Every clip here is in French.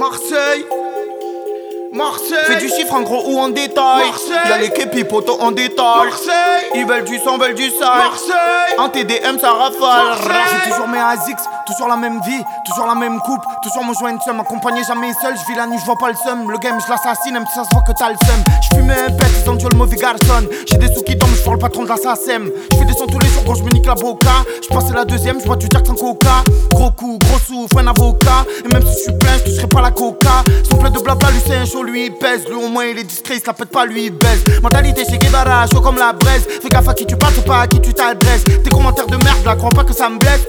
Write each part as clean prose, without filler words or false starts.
Marseille. Fais du chiffre en gros ou en détail. Y'a les képis potos en détail. Marseille. Ils veulent du sang, veulent du sale. Marseille. En TDM ça rafale. Marseille. J'ai toujours mes ASICS, toujours la même vie, toujours la même coupe, toujours mon joint de seum. Accompagné jamais seul, je vis la nuit, je vois pas le seum. Le game je l'assassine, même si ça se voit que t'as le seum. Je fume un pet, ils sentent le mauvais garçon. J'ai des sous qui tombent, je le patron de la SACEM. Je fais des sons tous les jours quand je me nique la boca. Je passe la deuxième, je bois du Jack sans coca. Gros coup, gros souffle, un avocat. Et même si je suis plein, je toucherai pas la coca. Son plein de blabla, lui c'est un show, lui il pèse. Lui au moins il est discret, il se la pète pas, lui il baise. Mentalité chez Guevara, chaud comme la braise. Fais gaffe à qui tu parles, c'est pas à qui tu t'adresses. Tes commentaires de merde là, crois pas que ça me blesse.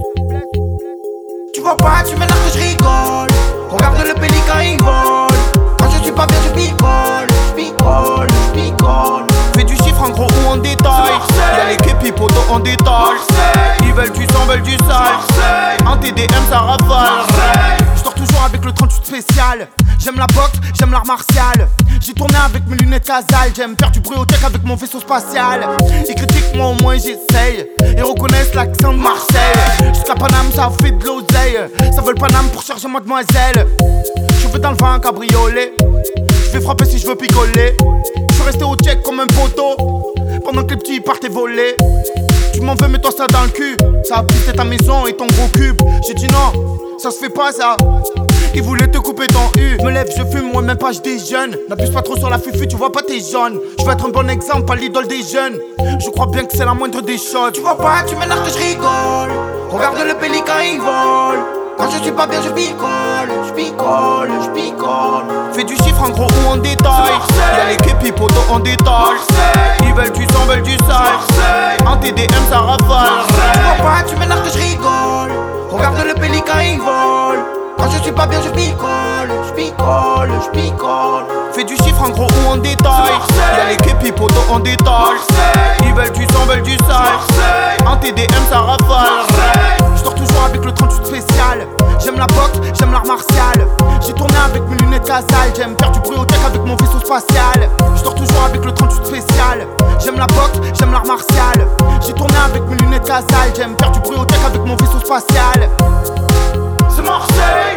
Tu vois pas, tu m'énerves que je rigole. Regarde le pélican, il vole. Quand je suis pas bien, je picole. Je picole, je picole. Fais du chiffre en gros ou en détail. Y'a les képis potos en détail. Marseille. Ils veulent du sang, veulent du sale. Marseille. En TDM ça rafale. Marseille. Je dors toujours avec le 38 spécial. J'aime la boxe, j'aime l'art martial. J'ai tourné avec mes lunettes Casal. J'aime faire du bruit au tech avec mon vaisseau spatial. Ils critiquent moi au moins j'essaye. Ils reconnaissent l'accent de Marseille. Jusqu'à Paname ça fait de l'oseille. Ça veut le Paname pour chercher mademoiselle. Je veux dans le vent un cabriolet. Je vais frapper si je veux picoler. Je suis resté au check comme un poteau pendant que les petits partaient voler. Tu m'en veux, mets-toi ça dans le cul. Ça a pissé ta maison et ton gros cube. J'ai dit non, ça se fait pas ça. Ils voulaient te couper ton U. Je me lève, je fume, moi même pas je déjeune. N'abuse pas trop sur la fufu, tu vois pas t'es jaune. Je veux être un bon exemple, pas l'idole des jeunes. Je crois bien que c'est la moindre des choses. Tu vois pas, tu m'énerves que je rigole. Regarde le pélican, il vole. Quand je suis pas bien, je picole. Je picole, je picole. Fais du chiffre en gros ou en détail. Y'a les képis potos en détail. Marseille. Ils veulent du sang, veulent du sale. Marseille. En TDM ça rafale. Tu vois pas, tu m'énerves que je rigole. Regarde le pélican, il vole. Quand je suis pas bien, je picole. Je picole, je picole. Fais du chiffre en gros ou en détail. Y'a les képis potos en détail. Marseille. Ils veulent du sang, veulent du sale. Marseille. En TDM ça rafale. Marseille. Je dors toujours avec le 38 spécial. J'aime la boxe, j'aime l'art martial. J'ai tourné avec mes lunettes Casal. J'aime faire du bruit au tech avec mon vaisseau spatial. Je dors toujours avec le 38 spécial. J'aime la boxe, j'aime l'art martial. J'ai tourné avec mes lunettes Casal. J'aime faire du bruit au tech avec mon vaisseau spatial. C'est Marseille.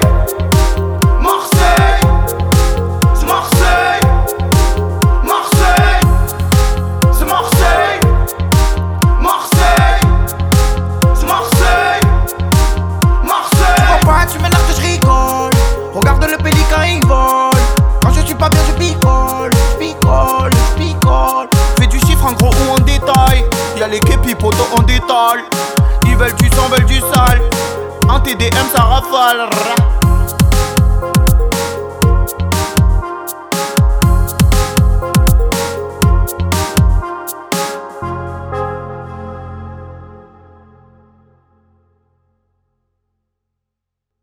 Marseille. C'est Marseille. Marseille. C'est Marseille. Marseille. C'est Marseille. Marseille. Tu vois pas, tu m'énerves que je rigole. Regarde le pélican, il vole. Quand je suis pas bien, je picole. Je picole, je picole. Fais du chiffre en gros ou en détail. Y'a les képis potos en détail. Ils veulent du sang, veulent du sale. En TDM ça rafale.